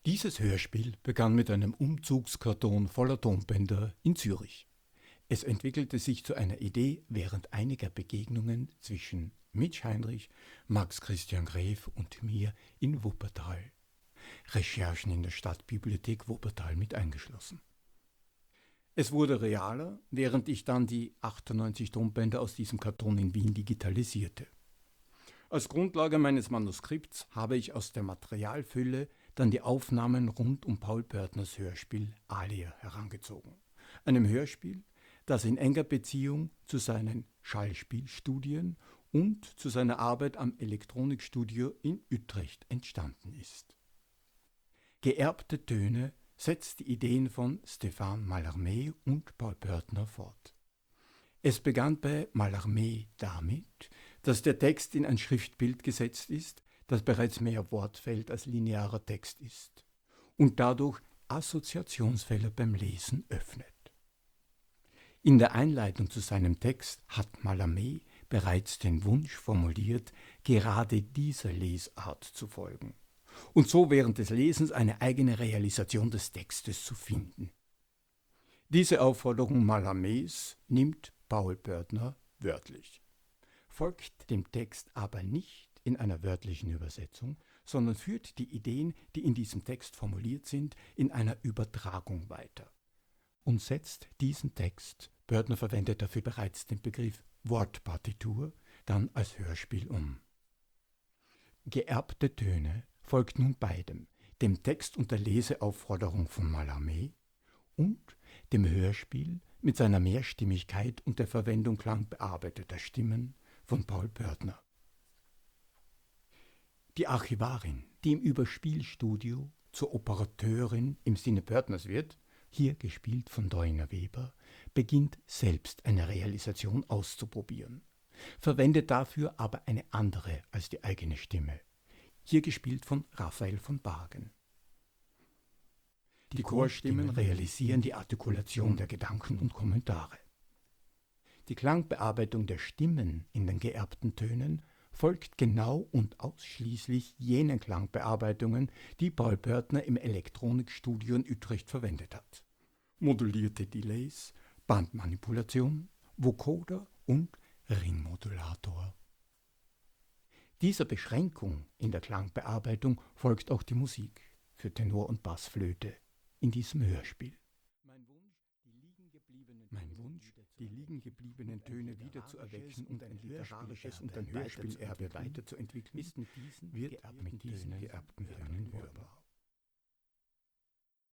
Dieses Hörspiel begann mit einem Umzugskarton voller Tonbänder in Zürich. Es entwickelte sich zu einer Idee während einiger Begegnungen zwischen Mitch Heinrich, Max Christian Gref und mir in Wuppertal. Recherchen in der Stadtbibliothek Wuppertal mit eingeschlossen. Es wurde realer, während ich dann die 98 Tonbänder aus diesem Karton in Wien digitalisierte. Als Grundlage meines Manuskripts habe ich aus der Materialfülle dann die Aufnahmen rund um Paul Börtners Hörspiel Alia herangezogen. Einem Hörspiel, das in enger Beziehung zu seinen Schallspielstudien und zu seiner Arbeit am Elektronikstudio in Utrecht entstanden ist. Geerbte Töne setzt die Ideen von Stéphane Mallarmé und Paul Börtner fort. Es begann bei Mallarmé damit, dass der Text in ein Schriftbild gesetzt ist, das bereits mehr Wortfeld als linearer Text ist und dadurch Assoziationsfelder beim Lesen öffnet. In der Einleitung zu seinem Text hat Mallarmé bereits den Wunsch formuliert, gerade dieser Lesart zu folgen und so während des Lesens eine eigene Realisation des Textes zu finden. Diese Aufforderung Mallarmés nimmt Paul Börtner wörtlich, folgt dem Text aber nicht in einer wörtlichen Übersetzung, sondern führt die Ideen, die in diesem Text formuliert sind, in einer Übertragung weiter und setzt diesen Text, Börtner verwendet dafür bereits den Begriff Wortpartitur, dann als Hörspiel um. Geerbte Töne folgt nun beidem, dem Text und der Leseaufforderung von Mallarmé und dem Hörspiel mit seiner Mehrstimmigkeit und der Verwendung klangbearbeiteter Stimmen von Paul Börtner. Die Archivarin, die im Überspielstudio zur Operateurin im Sinne Börtners wird, hier gespielt von Doina Weber, beginnt selbst eine Realisation auszuprobieren, verwendet dafür aber eine andere als die eigene Stimme, hier gespielt von Raphael von Bargen. Die Chorstimmen realisieren die Artikulation der Gedanken und Kommentare. Die Klangbearbeitung der Stimmen in den geerbten Tönen folgt genau und ausschließlich jenen Klangbearbeitungen, die Paul Börtner im Elektronikstudio in Utrecht verwendet hat. Modulierte Delays, Bandmanipulation, Vocoder und Ringmodulator. Dieser Beschränkung in der Klangbearbeitung folgt auch die Musik für Tenor und Bassflöte in diesem Hörspiel. Mein Wunsch, die liegen gebliebenen Töne wieder zu erwecken und ein literarisches und ein Hörspielerbe weiterzuentwickeln, wird mit diesen geerbten Tönen hörbar.